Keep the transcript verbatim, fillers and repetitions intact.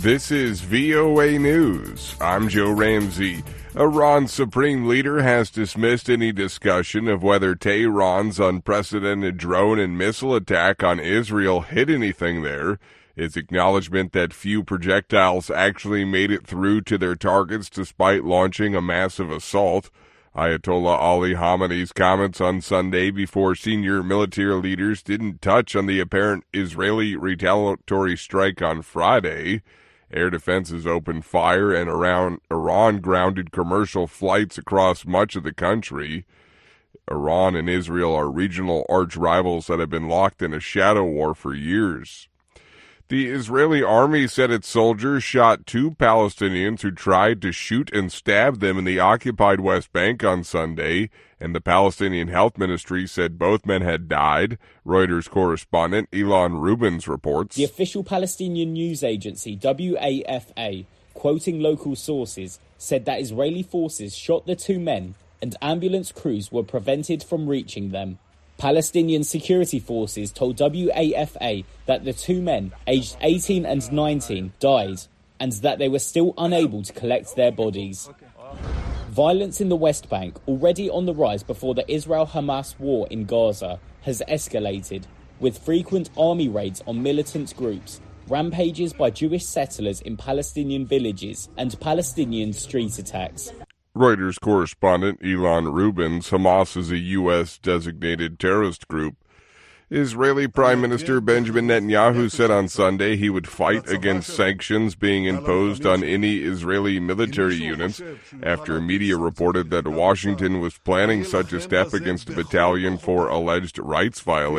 This is V O A News. I'm Joe Ramsey. Iran's supreme leader has dismissed any discussion of whether Tehran's unprecedented drone and missile attack on Israel hit anything there. Its acknowledgement that few projectiles actually made it through to their targets despite launching a massive assault. Ayatollah Ali Khamenei's comments on Sunday before senior military leaders didn't touch on the apparent Israeli retaliatory strike on Friday. Air defenses opened fire and around Iran grounded commercial flights across much of the country. Iran and Israel are regional arch rivals that have been locked in a shadow war for years. The Israeli army said its soldiers shot two Palestinians who tried to shoot and stab them in the occupied West Bank on Sunday, and the Palestinian Health Ministry said both men had died. Reuters correspondent Ilan Rubens reports. The official Palestinian news agency W A F A, quoting local sources, said that Israeli forces shot the two men and ambulance crews were prevented from reaching them. Palestinian security forces told W A F A that the two men, aged eighteen and nineteen, died and that they were still unable to collect their bodies. Violence in the West Bank, already on the rise before the Israel-Hamas war in Gaza, has escalated, with frequent army raids on militant groups, rampages by Jewish settlers in Palestinian villages, and Palestinian street attacks. Reuters correspondent Ilan Rubens. Hamas is a U S designated terrorist group. Israeli Prime Minister Benjamin Netanyahu said on Sunday he would fight against sanctions being imposed on any Israeli military units after media reported that Washington was planning such a step against a battalion for alleged rights violations.